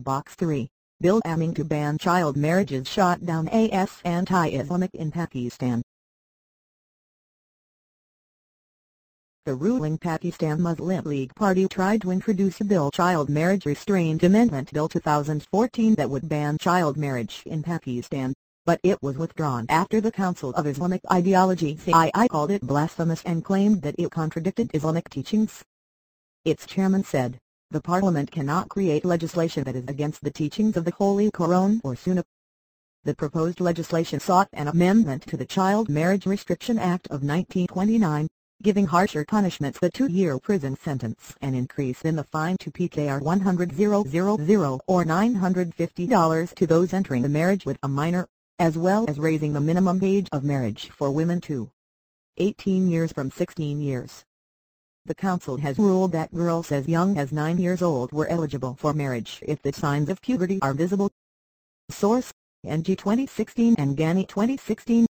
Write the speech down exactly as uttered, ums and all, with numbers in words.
Box three. Bill aiming to ban child marriages shot down as anti-Islamic in Pakistan. The ruling Pakistan Muslim League Party tried to introduce a bill Child Marriage Restraint Amendment Bill two thousand fourteen that would ban child marriage in Pakistan, but it was withdrawn after the Council of Islamic Ideology C I I called it blasphemous and claimed that it contradicted Islamic teachings. Its chairman said, "The Parliament cannot create legislation that is against the teachings of the Holy Quran or Sunnah." The proposed legislation sought an amendment to the Child Marriage Restriction Act of nineteen twenty-nine, giving harsher punishments, a two-year prison sentence, an increase in the fine to P K R one hundred thousand or nine hundred fifty dollars to those entering the marriage with a minor, as well as raising the minimum age of marriage for women to eighteen years from sixteen years. The council has ruled that girls as young as nine years old were eligible for marriage if the signs of puberty are visible. Source: N G twenty sixteen and Ghani twenty sixteen.